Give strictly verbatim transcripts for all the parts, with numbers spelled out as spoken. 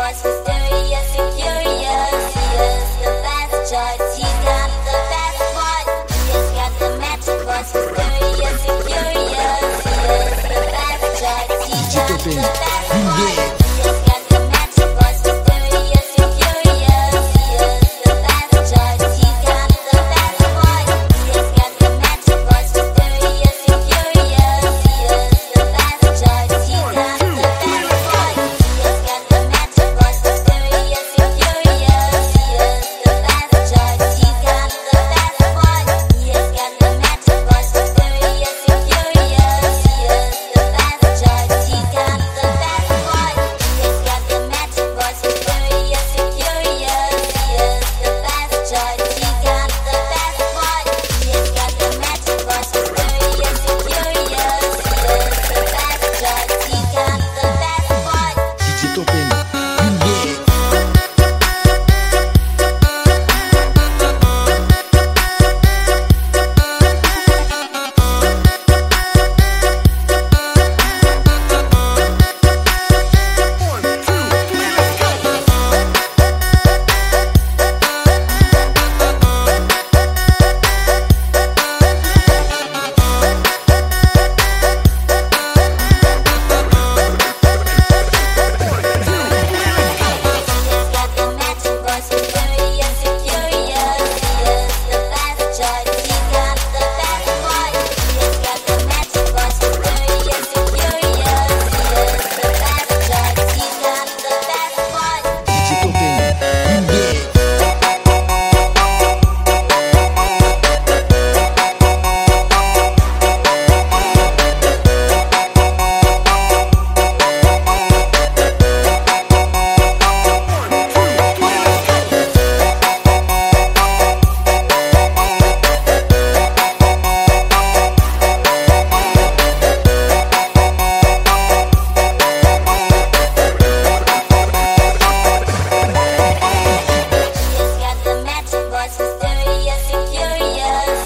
boss, mysterious and curious. He is the best judge. He got the best one. He has got the magic boss, mysterious and curious. He is the best judge. He got the best one. He has got the magic boss, mysterious and curious. He is the best judge. He got the best one. He has got the magic boss, mysterious and curious. He is the best judge. He got the best one. He has got the magic boss, mysterious and curious. He is the best judge. He got the best one. He has got the magic boss, mysterious and curious. He is the best judge. He got the best one. He has got the magic boss, mysterious and curious. He is the best judge. He got the best one. He has got the magic boss, mysterious and curious. He is the best judge. He got the best one. D J Topin, Bulguet.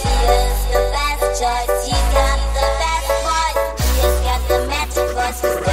He got the best one. He has got the magic boss, mysterious